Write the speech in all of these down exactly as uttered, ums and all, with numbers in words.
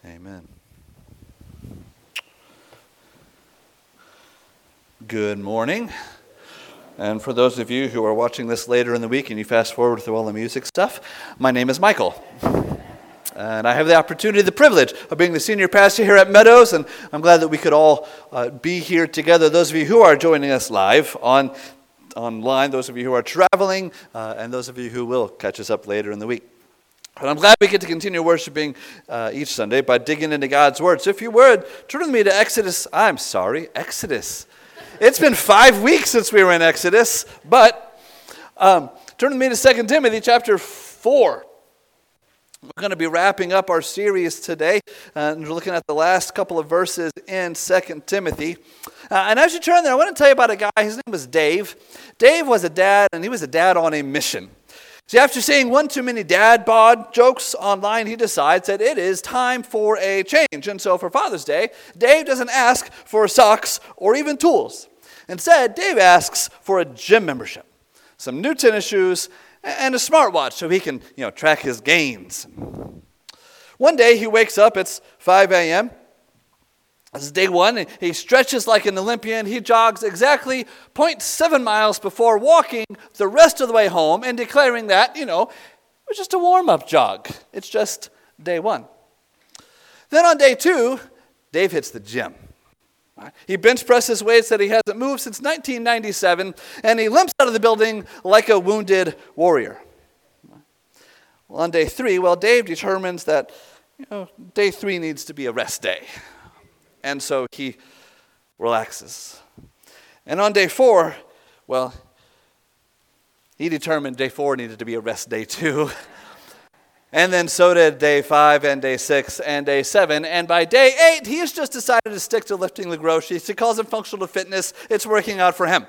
Amen. Good morning. And for those of you who are watching this later in the week and you fast forward through all the music stuff, my name is Michael. And I have the opportunity, the privilege of being the senior pastor here at Meadows, and I'm glad that we could all uh, be here together. Those of you who are joining us live on online, those of you who are traveling, uh, and those of you who will catch us up later in the week. And I'm glad we get to continue worshiping uh, each Sunday by digging into God's Word. So if you would, turn with me to Exodus. I'm sorry, Exodus. It's been five weeks since we were in Exodus, but um, turn with me to Second Timothy chapter four. We're going to be wrapping up our series today, uh, and we're looking at the last couple of verses in Second Timothy. Uh, and as you turn there, I want to tell you about a guy. His name was Dave. Dave was a dad, and he was a dad on a mission. See, after seeing one too many dad bod jokes online, he decides that it is time for a change. And so for Father's Day, Dave doesn't ask for socks or even tools. Instead, Dave asks for a gym membership, some new tennis shoes, and a smartwatch so he can, you know, track his gains. One day he wakes up, it's five a.m., This is day one. He stretches like an Olympian. He jogs exactly zero point seven miles before walking the rest of the way home and declaring that, you know, it was just a warm-up jog. It's just day one. Then on day two, Dave hits the gym. He bench presses weights that he hasn't moved since nineteen ninety-seven, and he limps out of the building like a wounded warrior. Well, on day three, well, Dave determines that, you know, day three needs to be a rest day. And so he relaxes. And on day four, well, he determined day four needed to be a rest day too. And then so did day five and day six and day seven. And by day eight, he's just decided to stick to lifting the groceries. He calls it functional fitness. It's working out for him.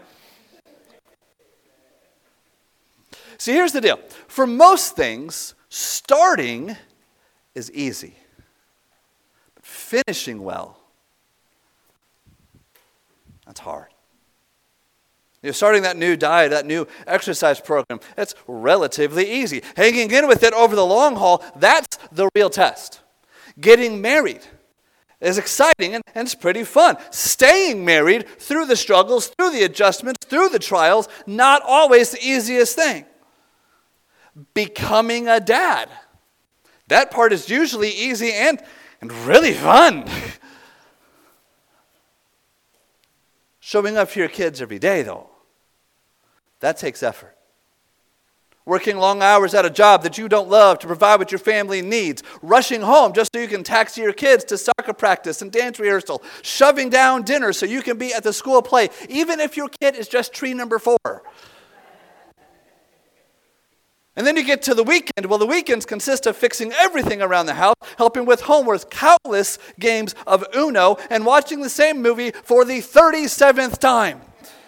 See, here's the deal. For most things, starting is easy. But finishing well, that's hard. You're starting that new diet, that new exercise program, that's relatively easy. Hanging in with it over the long haul, that's the real test. Getting married is exciting and, and it's pretty fun. Staying married through the struggles, through the adjustments, through the trials, not always the easiest thing. Becoming a dad, that part is usually easy and, and really fun. Showing up for your kids every day, though, that takes effort. Working long hours at a job that you don't love to provide what your family needs. Rushing home just so you can taxi your kids to soccer practice and dance rehearsal. Shoving down dinner so you can be at the school play, even if your kid is just tree number four. And then you get to the weekend. Well, the weekends consist of fixing everything around the house, helping with homework, countless games of Uno, and watching the same movie for the thirty-seventh time.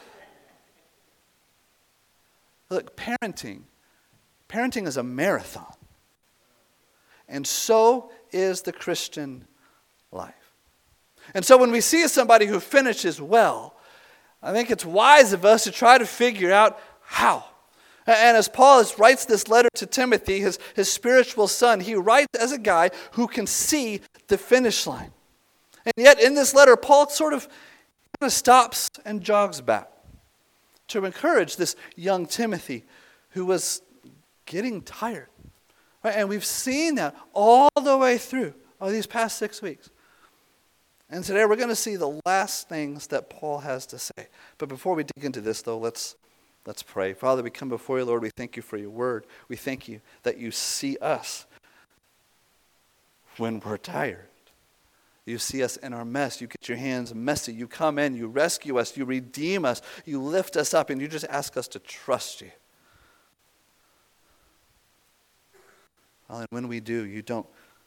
Look, parenting, parenting is a marathon. And so is the Christian life. And so when we see somebody who finishes well, I think it's wise of us to try to figure out how. And as Paul writes this letter to Timothy, his, his spiritual son, he writes as a guy who can see the finish line. And yet in this letter, Paul sort of, kind of stops and jogs back to encourage this young Timothy who was getting tired. Right? And we've seen that all the way through oh, these past six weeks. And today we're going to see the last things that Paul has to say. But before we dig into this, though, let's Let's pray. Father, we come before you, Lord. We thank you for your word. We thank you that you see us when we're tired. You see us in our mess. You get your hands messy. You come in. You rescue us. You redeem us. You lift us up. And you just ask us to trust you. Well, and when we do, you don't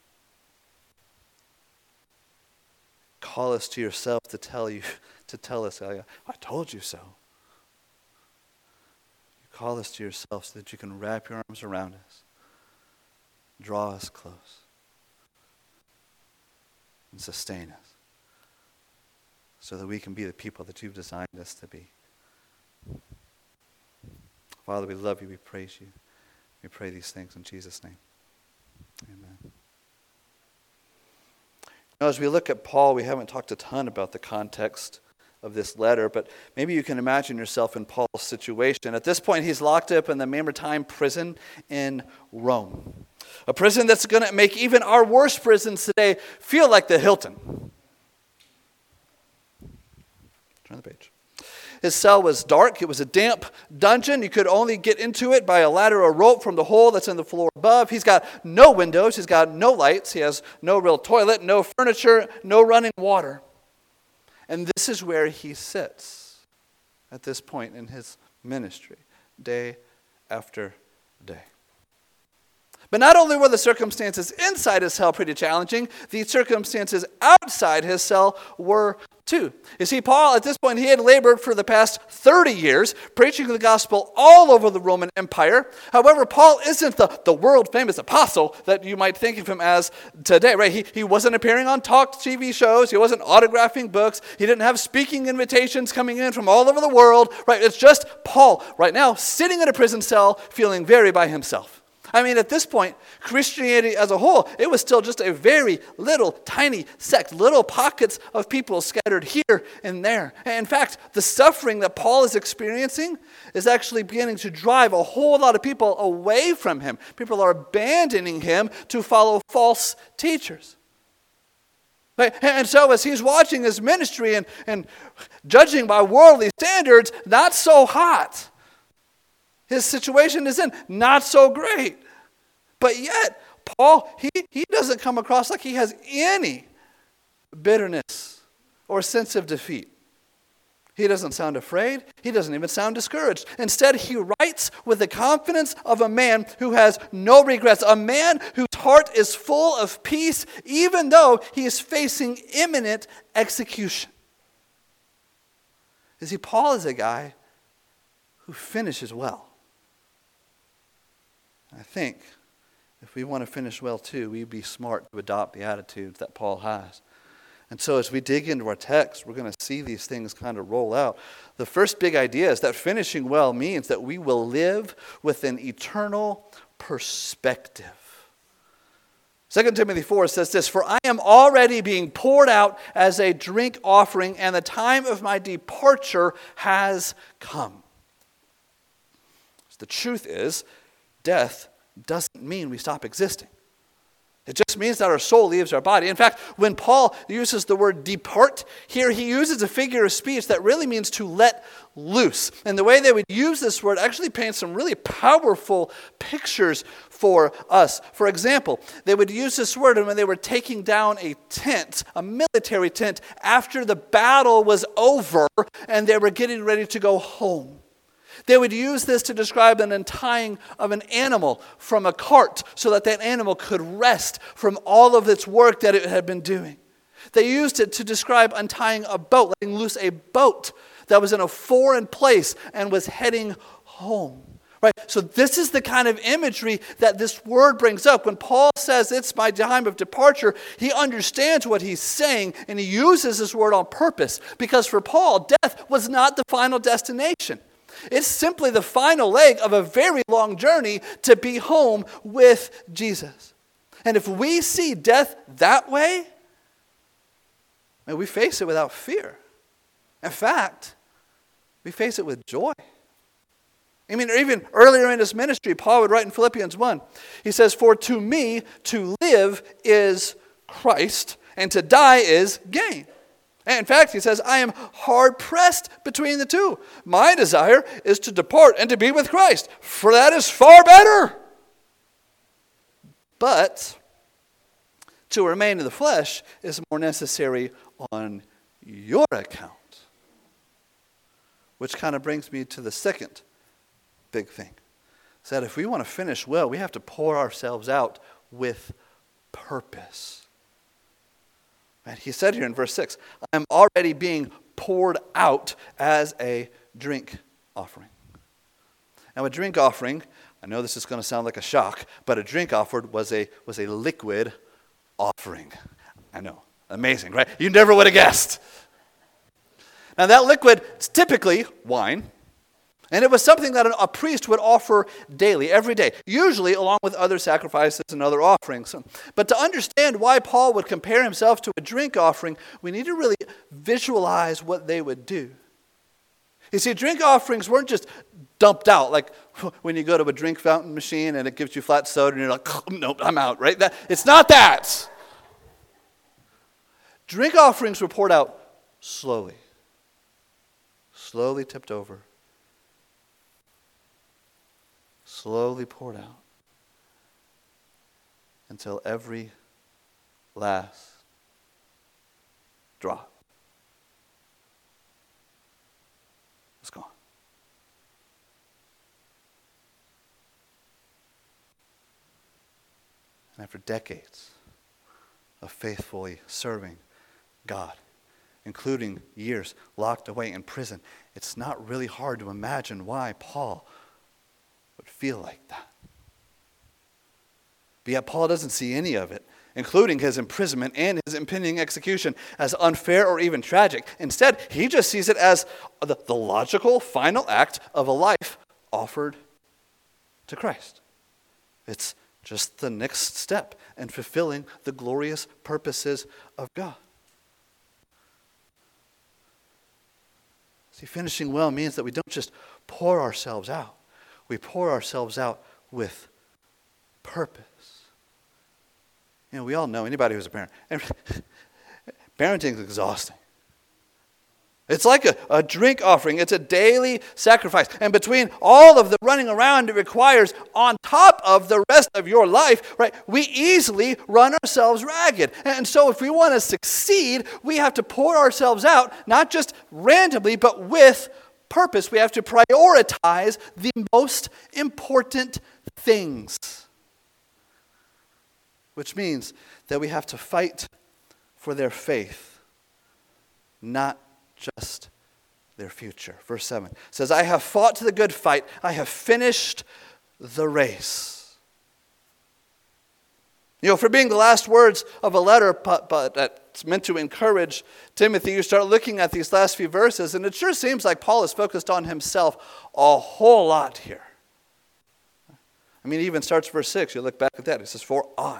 call us to yourself to tell you, to tell us, I told you so. Call us to yourself so that you can wrap your arms around us, draw us close, and sustain us so that we can be the people that you've designed us to be. Father, we love you. We praise you. We pray these things in Jesus' name. Amen. Now, as we look at Paul, we haven't talked a ton about the context of this letter, but maybe you can imagine yourself in Paul's situation. At this point, he's locked up in the Mamertine prison in Rome. A prison that's going to make even our worst prisons today feel like the Hilton. Turn the page. His cell was dark. It was a damp dungeon. You could only get into it by a ladder or rope from the hole that's in the floor above. He's got no windows. He's got no lights. He has no real toilet, no furniture, no running water. And this is where he sits at this point in his ministry, day after day. But not only were the circumstances inside his cell pretty challenging, the circumstances outside his cell were too. You see, Paul, at this point, he had labored for the past thirty years, preaching the gospel all over the Roman Empire. However, Paul isn't the, the world-famous apostle that you might think of him as today, right? He, he wasn't appearing on talk T V shows. He wasn't autographing books. He didn't have speaking invitations coming in from all over the world, right? It's just Paul right now sitting in a prison cell feeling very by himself. I mean, at this point, Christianity as a whole, it was still just a very little tiny sect, little pockets of people scattered here and there. And in fact, the suffering that Paul is experiencing is actually beginning to drive a whole lot of people away from him. People are abandoning him to follow false teachers. Right? And so as he's watching his ministry and, and judging by worldly standards, not so hot. His situation is in not so great. But yet, Paul, he, he doesn't come across like he has any bitterness or sense of defeat. He doesn't sound afraid. He doesn't even sound discouraged. Instead, he writes with the confidence of a man who has no regrets, a man whose heart is full of peace, even though he is facing imminent execution. You see, Paul is a guy who finishes well. I think if we want to finish well too, we'd be smart to adopt the attitudes that Paul has. And so as we dig into our text, we're going to see these things kind of roll out. The first big idea is that finishing well means that we will live with an eternal perspective. Second Timothy four says this, "For I am already being poured out as a drink offering, and the time of my departure has come." So the truth is, death doesn't mean we stop existing. It just means that our soul leaves our body. In fact, when Paul uses the word depart, here he uses a figure of speech that really means to let loose. And the way they would use this word actually paints some really powerful pictures for us. For example, they would use this word when they were taking down a tent, a military tent, after the battle was over and they were getting ready to go home. They would use this to describe an untying of an animal from a cart so that that animal could rest from all of its work that it had been doing. They used it to describe untying a boat, letting loose a boat that was in a foreign place and was heading home. Right? So this is the kind of imagery that this word brings up. When Paul says it's my time of departure, he understands what he's saying, and he uses this word on purpose. Because for Paul, death was not the final destination. It's simply the final leg of a very long journey to be home with Jesus. And if we see death that way, man, we face it without fear. In fact, we face it with joy. I mean, even earlier in his ministry, Paul would write in Philippians one, he says, "For to me to live is Christ, and to die is gain." And in fact, he says, "I am hard-pressed between the two. My desire is to depart and to be with Christ, for that is far better. But to remain in the flesh is more necessary on your account." Which kind of brings me to the second big thing. Is that if we want to finish well, we have to pour ourselves out with purpose. And he said here in verse six, "I am already being poured out as a drink offering." Now a drink offering, I know this is going to sound like a shock, but a drink offered was a was a liquid offering. I know, amazing, right? You never would have guessed. Now that liquid is typically wine. And it was something that a priest would offer daily, every day, usually along with other sacrifices and other offerings. But to understand why Paul would compare himself to a drink offering, we need to really visualize what they would do. You see, drink offerings weren't just dumped out, like when you go to a drink fountain machine and it gives you flat soda and you're like, oh, nope, I'm out, right? That, it's not that. Drink offerings were poured out slowly, slowly tipped over, slowly poured out until every last drop was gone. And after decades of faithfully serving God, including years locked away in prison, it's not really hard to imagine why Paul would feel like that. But yet Paul doesn't see any of it, including his imprisonment and his impending execution, as unfair or even tragic. Instead, he just sees it as the, the logical final act of a life offered to Christ. It's just the next step in fulfilling the glorious purposes of God. See, finishing well means that we don't just pour ourselves out. We pour ourselves out with purpose. You know, we all know, anybody who's a parent, parenting is exhausting. It's like a, a drink offering. It's a daily sacrifice. And between all of the running around it requires on top of the rest of your life, right, we easily run ourselves ragged. And so if we want to succeed, we have to pour ourselves out, not just randomly, but with purpose. We have to prioritize the most important things. Which means that we have to fight for their faith, not just their future. Verse seven says, I have fought the good fight. I have finished the race. You know, for being the last words of a letter, but, but that's meant to encourage Timothy, you start looking at these last few verses, and it sure seems like Paul is focused on himself a whole lot here. I mean, he even starts verse six. You look back at that. It says, for I.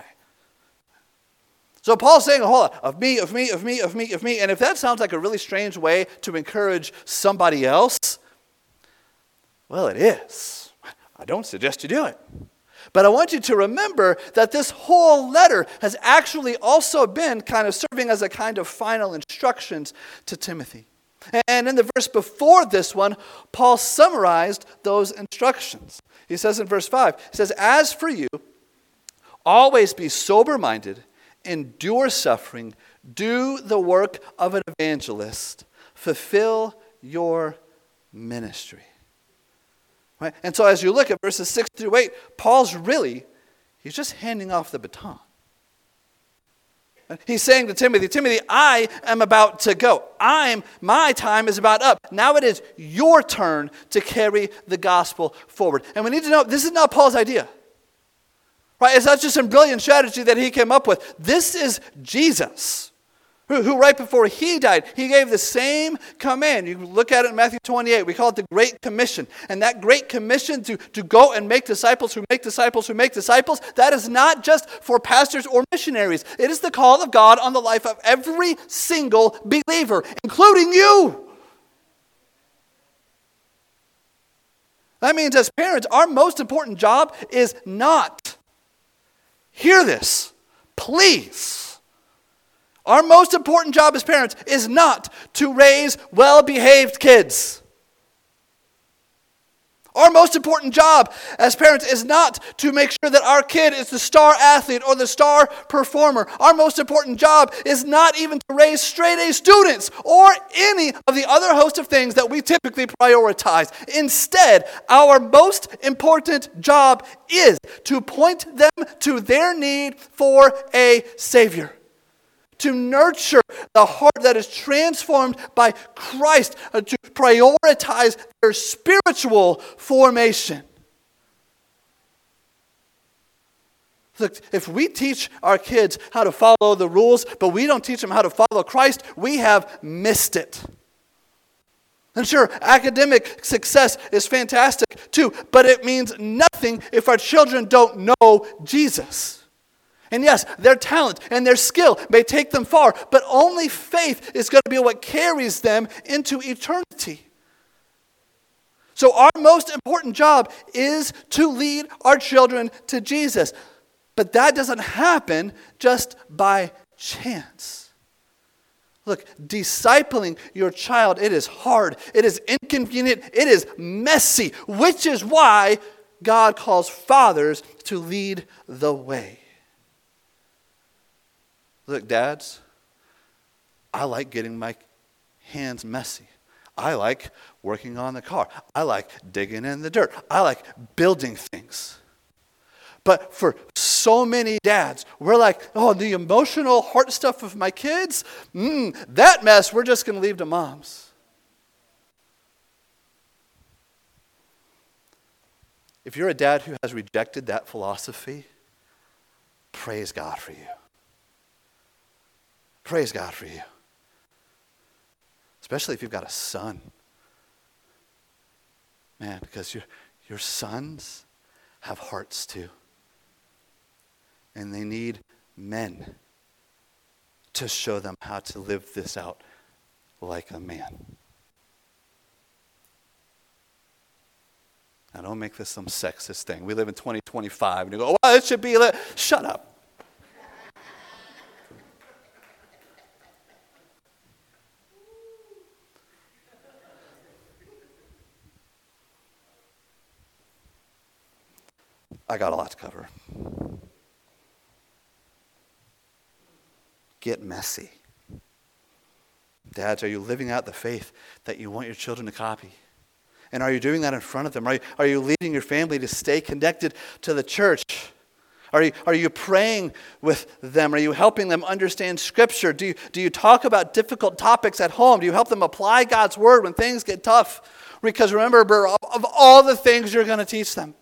So Paul's saying a whole lot of me, of me, of me, of me, of me. And if that sounds like a really strange way to encourage somebody else, well, it is. I don't suggest you do it. But I want you to remember that this whole letter has actually also been kind of serving as a kind of final instructions to Timothy. And in the verse before this one, Paul summarized those instructions. He says in verse five, he says, as for you, always be sober-minded, endure suffering, do the work of an evangelist, fulfill your ministry. Right? And so as you look at verses six through eight, Paul's really, he's just handing off the baton. He's saying to Timothy, Timothy, I am about to go. I'm, my time is about up. Now it is your turn to carry the gospel forward. And we need to know, this is not Paul's idea. Right? It's not just some brilliant strategy that he came up with. This is Jesus, who, who right before he died, he gave the same command. You look at it in Matthew twenty-eight. We call it the Great Commission. And that Great Commission to, to go and make disciples who make disciples who make disciples, that is not just for pastors or missionaries. It is the call of God on the life of every single believer, including you. That means as parents, our most important job is not, hear this, please. Our most important job as parents is not to raise well-behaved kids. Our most important job as parents is not to make sure that our kid is the star athlete or the star performer. Our most important job is not even to raise straight-A students or any of the other host of things that we typically prioritize. Instead, our most important job is to point them to their need for a Savior. To nurture the heart that is transformed by Christ, uh, to prioritize their spiritual formation. Look, if we teach our kids how to follow the rules, but we don't teach them how to follow Christ, we have missed it. And sure, academic success is fantastic too, but it means nothing if our children don't know Jesus. And yes, their talent and their skill may take them far, but only faith is going to be what carries them into eternity. So our most important job is to lead our children to Jesus. But that doesn't happen just by chance. Look, discipling your child, it is hard, it is inconvenient, it is messy, which is why God calls fathers to lead the way. Look, dads, I like getting my hands messy. I like working on the car. I like digging in the dirt. I like building things. But for so many dads, we're like, oh, the emotional heart stuff of my kids, mm, that mess, we're just going to leave to moms. If you're a dad who has rejected that philosophy, praise God for you. Praise God for you. Especially if you've got a son. Man, because your, your sons have hearts too. And they need men to show them how to live this out like a man. Now, don't make this some sexist thing. We live in twenty twenty-five, and you go, well, it should be, li-. Shut up. I got a lot to cover. Get messy. Dads, are you living out the faith that you want your children to copy? And are you doing that in front of them? Are you, are you leading your family to stay connected to the church? Are you, are you praying with them? Are you helping them understand Scripture? Do you, do you talk about difficult topics at home? Do you help them apply God's Word when things get tough? Because remember, of all the things you're going to teach them,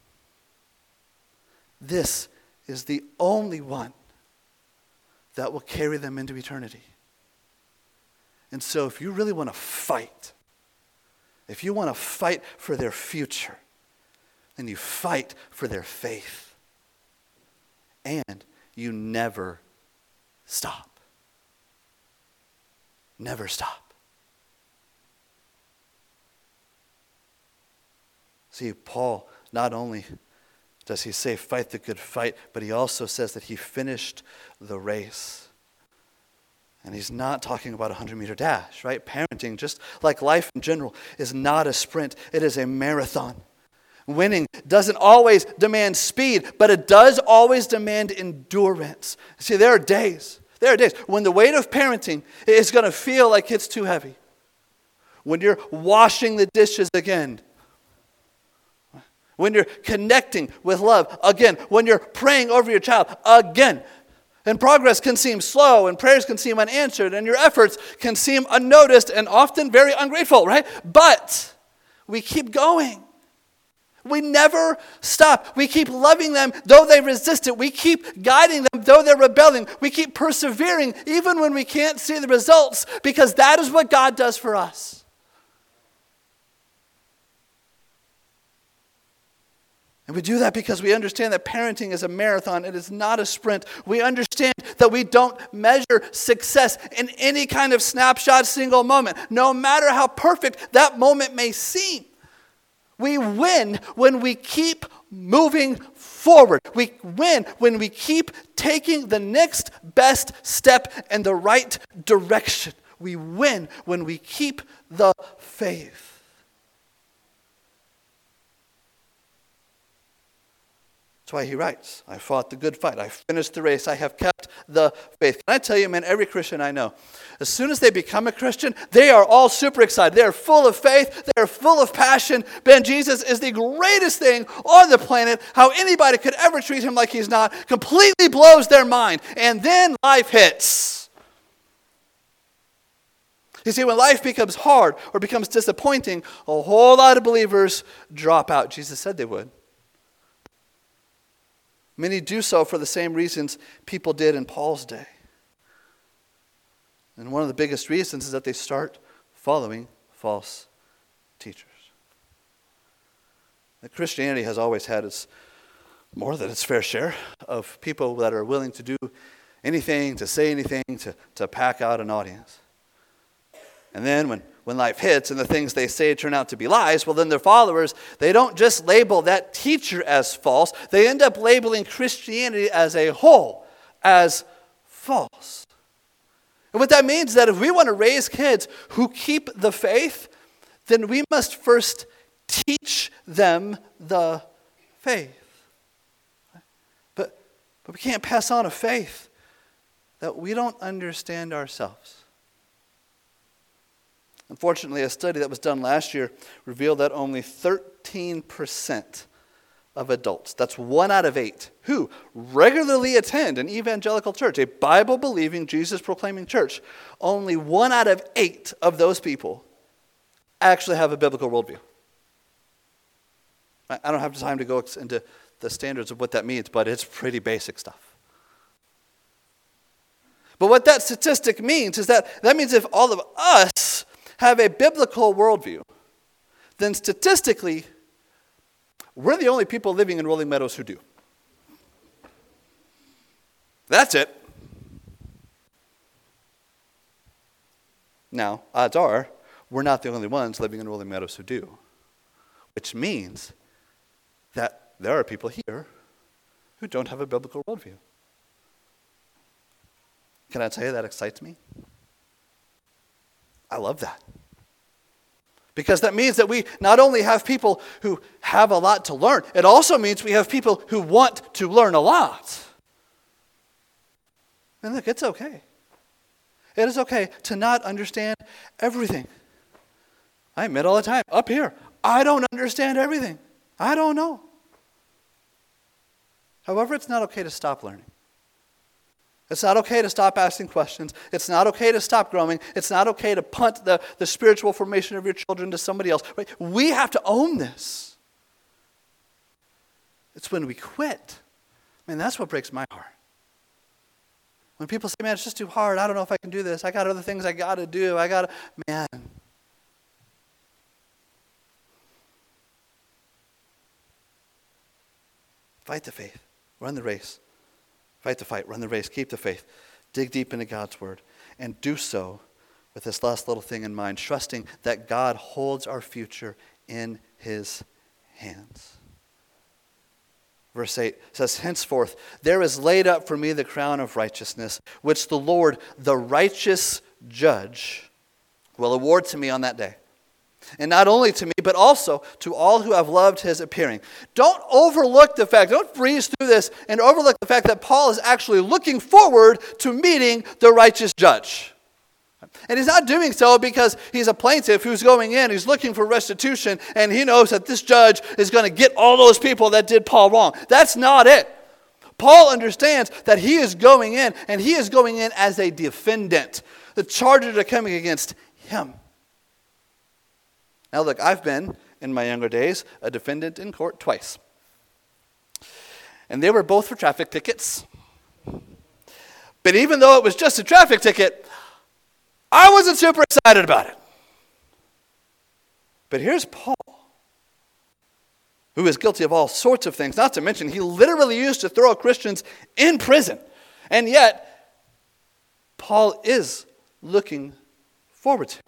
this is the only one that will carry them into eternity. And so if you really want to fight, if you want to fight for their future, then you fight for their faith. And you never stop. Never stop. See, Paul not only does he say fight the good fight, but he also says that he finished the race. And he's not talking about a hundred-meter dash, right? Parenting, just like life in general, is not a sprint. It is a marathon. Winning doesn't always demand speed, but it does always demand endurance. See, there are days, there are days when the weight of parenting is going to feel like it's too heavy. When you're washing the dishes again, when you're connecting with love again, when you're praying over your child again. And progress can seem slow, and prayers can seem unanswered, and your efforts can seem unnoticed and often very ungrateful, right? But we keep going. We never stop. We keep loving them though they resist it. We keep guiding them though they're rebelling. We keep persevering even when we can't see the results, because that is what God does for us. And we do that because we understand that parenting is a marathon. It is not a sprint. We understand that we don't measure success in any kind of snapshot, single moment, no matter how perfect that moment may seem. We win when we keep moving forward. We win when we keep taking the next best step in the right direction. We win when we keep the faith. That's why he writes, I fought the good fight. I finished the race. I have kept the faith. Can I tell you, man, every Christian I know, as soon as they become a Christian, they are all super excited. They are full of faith. They are full of passion. Ben, Jesus is the greatest thing on the planet. How anybody could ever treat him like he's not completely blows their mind. And then life hits. You see, when life becomes hard or becomes disappointing, a whole lot of believers drop out. Jesus said they would. Many do so for the same reasons people did in Paul's day. And one of the biggest reasons is that they start following false teachers. That Christianity has always had its more than its fair share of people that are willing to do anything, to say anything, to, to pack out an audience. And then when, when life hits and the things they say turn out to be lies, well then their followers, they don't just label that teacher as false, they end up labeling Christianity as a whole as false. And what that means is that if we want to raise kids who keep the faith, then we must first teach them the faith. But, but we can't pass on a faith that we don't understand ourselves. Unfortunately, a study that was done last year revealed that only thirteen percent of adults, that's one out of eight, who regularly attend an evangelical church, a Bible-believing, Jesus-proclaiming church, only one out of eight of those people actually have a biblical worldview. I don't have time to go into the standards of what that means, but it's pretty basic stuff. But what that statistic means is that that means if all of us have a biblical worldview, then statistically, we're the only people living in Rolling Meadows who do. That's it. Now, odds are, we're not the only ones living in Rolling Meadows who do, which means that there are people here who don't have a biblical worldview. Can I tell you that excites me? I love that. Because that means that we not only have people who have a lot to learn, it also means we have people who want to learn a lot. And look, it's okay. It is okay to not understand everything. I admit all the time, up here, I don't understand everything. I don't know. However, it's not okay to stop learning. It's not okay to stop asking questions. It's not okay to stop growing. It's not okay to punt the, the spiritual formation of your children to somebody else. Right? We have to own this. It's when we quit. I mean, that's what breaks my heart. When people say, man, it's just too hard. I don't know if I can do this. I got other things I got to do. I got to, man. Fight the faith. Run the race. Fight the fight, run the race, keep the faith, dig deep into God's word, and do so with this last little thing in mind, trusting that God holds our future in his hands. Verse eight says, henceforth, there is laid up for me the crown of righteousness, which the Lord, the righteous judge, will award to me on that day. And not only to me, but also to all who have loved his appearing. Don't overlook the fact, don't breeze through this and overlook the fact that Paul is actually looking forward to meeting the righteous judge. And he's not doing so because he's a plaintiff who's going in, he's looking for restitution, and he knows that this judge is going to get all those people that did Paul wrong. That's not it. Paul understands that he is going in, and he is going in as a defendant. The charges are coming against him. Now look, I've been, in my younger days, a defendant in court twice. And they were both for traffic tickets. But even though it was just a traffic ticket, I wasn't super excited about it. But here's Paul, who is guilty of all sorts of things, not to mention he literally used to throw Christians in prison. And yet, Paul is looking forward to it.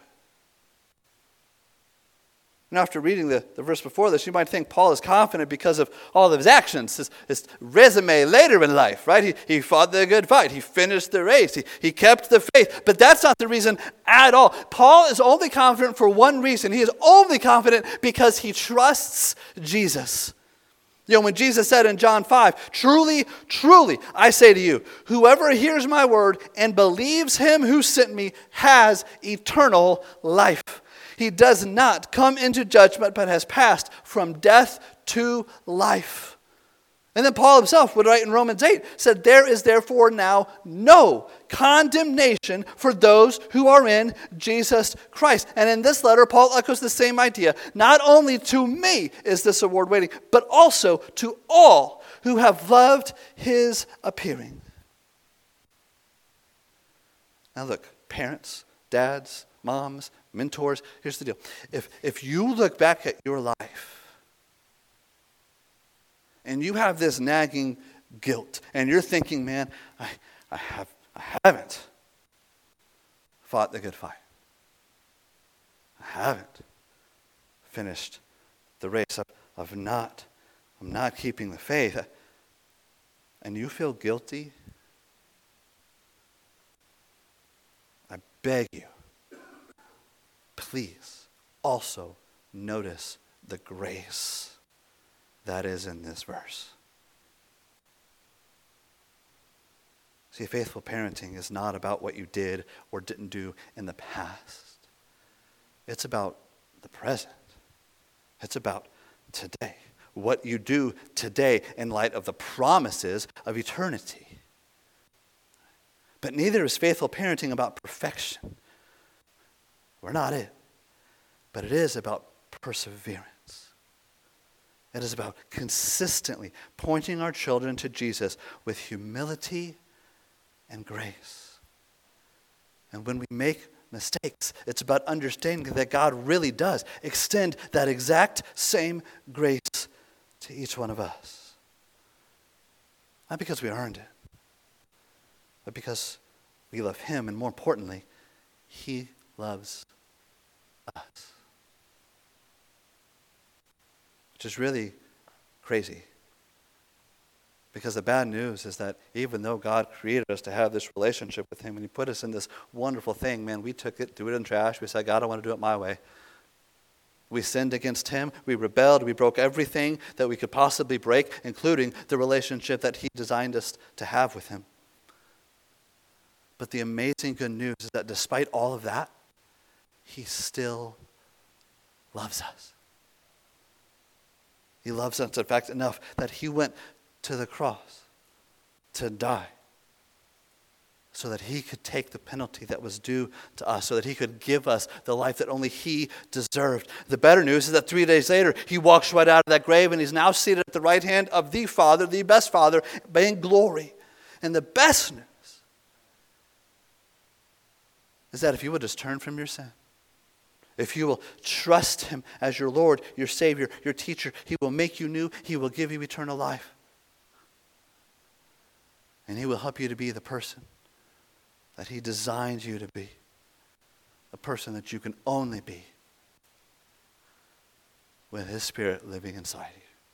And after reading the, the verse before this, you might think Paul is confident because of all of his actions, his, his resume later in life, right? He, he fought the good fight. He finished the race. He, he kept the faith. But that's not the reason at all. Paul is only confident for one reason. He is only confident because he trusts Jesus. You know, when Jesus said in John five, truly, truly, I say to you, whoever hears my word and believes him who sent me has eternal life. He does not come into judgment, but has passed from death to life. And then Paul himself would write in Romans eight, said, there is therefore now no condemnation for those who are in Jesus Christ. And in this letter, Paul echoes the same idea. Not only to me is this award waiting, but also to all who have loved his appearing. Now look, parents, dads, moms, mentors. Here's the deal. If, if you look back at your life and you have this nagging guilt and you're thinking, man, I, I, have, I haven't fought the good fight. I haven't finished the race of, of not, I'm not keeping the faith. And you feel guilty, I beg you, please also notice the grace that is in this verse. See, faithful parenting is not about what you did or didn't do in the past. It's about the present. It's about today. What you do today in light of the promises of eternity. But neither is faithful parenting about perfection. We're not it. But it is about perseverance. It is about consistently pointing our children to Jesus with humility and grace. And when we make mistakes, it's about understanding that God really does extend that exact same grace to each one of us. Not because we earned it, but because we love him, and more importantly, he loves us. Which is really crazy. Because the bad news is that even though God created us to have this relationship with him and he put us in this wonderful thing, man, we took it, threw it in the trash. We said, God, I want to do it my way. We sinned against him. We rebelled. We broke everything that we could possibly break, including the relationship that he designed us to have with him. But the amazing good news is that despite all of that, he still loves us. He loves us, in fact, enough that he went to the cross to die so that he could take the penalty that was due to us, so that he could give us the life that only he deserved. The better news is that three days later, he walks right out of that grave and he's now seated at the right hand of the Father, the best Father, in glory. And the best news is that if you will just turn from your sin, if you will trust him as your Lord, your Savior, your teacher, he will make you new. He will give you eternal life. And he will help you to be the person that he designed you to be. A person that you can only be with his Spirit living inside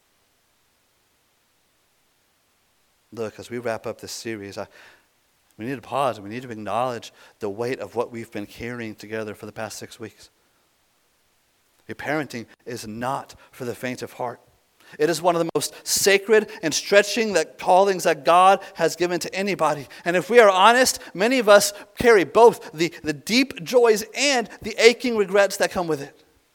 you. Look, as we wrap up this series, I, we need to pause and we need to acknowledge the weight of what we've been carrying together for the past six weeks. Your parenting is not for the faint of heart. It is one of the most sacred and stretching that callings that God has given to anybody. And if we are honest, many of us carry both the, the deep joys and the aching regrets that come with it.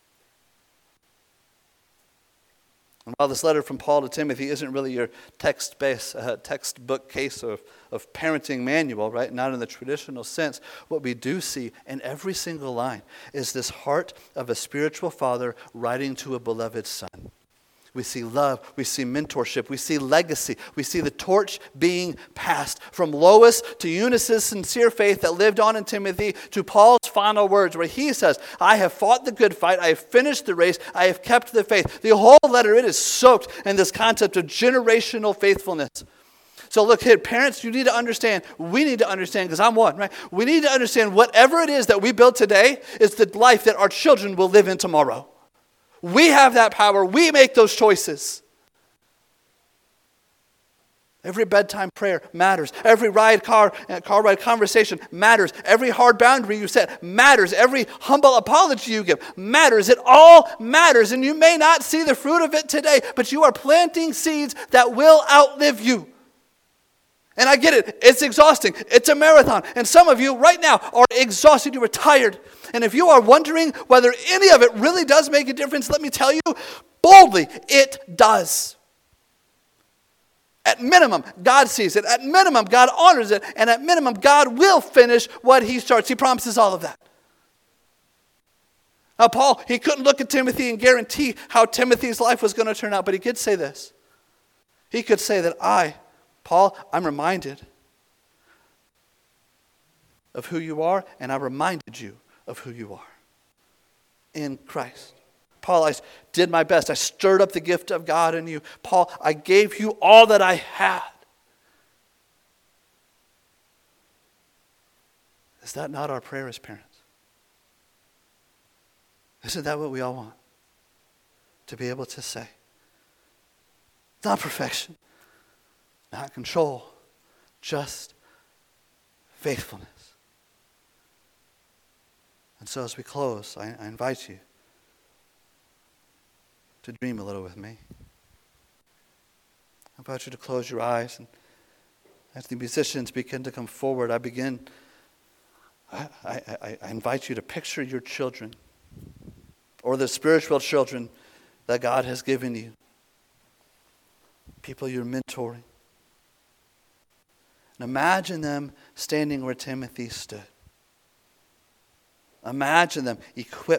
And while this letter from Paul to Timothy isn't really your text-based, uh, textbook case of, of parenting manual, right? Not in the traditional sense. What we do see in every single line is this heart of a spiritual father writing to a beloved son. We see love, we see mentorship, we see legacy, we see the torch being passed from Lois to Eunice's sincere faith that lived on in Timothy to Paul's final words where he says, I have fought the good fight, I have finished the race, I have kept the faith. The whole letter, it is soaked in this concept of generational faithfulness. So look, kid, parents, you need to understand, we need to understand, because I'm one, right? We need to understand whatever it is that we build today is the life that our children will live in tomorrow. We have that power. We make those choices. Every bedtime prayer matters. Every ride car, car ride conversation matters. Every hard boundary you set matters. Every humble apology you give matters. It all matters. And you may not see the fruit of it today, but you are planting seeds that will outlive you. And I get it. It's exhausting. It's a marathon. And some of you right now are exhausted. You are tired. And if you are wondering whether any of it really does make a difference, let me tell you boldly, it does. At minimum, God sees it. At minimum, God honors it. And at minimum, God will finish what he starts. He promises all of that. Now, Paul, he couldn't look at Timothy and guarantee how Timothy's life was going to turn out, but he could say this. He could say that I, Paul, I'm reminded of who you are, and I reminded you of who you are in Christ. Paul, I did my best. I stirred up the gift of God in you. Paul, I gave you all that I had. Is that not our prayer as parents? Isn't that what we all want? To be able to say, not perfection, not control, just faithfulness. And so as we close, I, I invite you to dream a little with me. I invite you to close your eyes, and as the musicians begin to come forward, I begin, I, I, I invite you to picture your children or the spiritual children that God has given you. People you're mentoring. And imagine them standing where Timothy stood. Imagine them equipped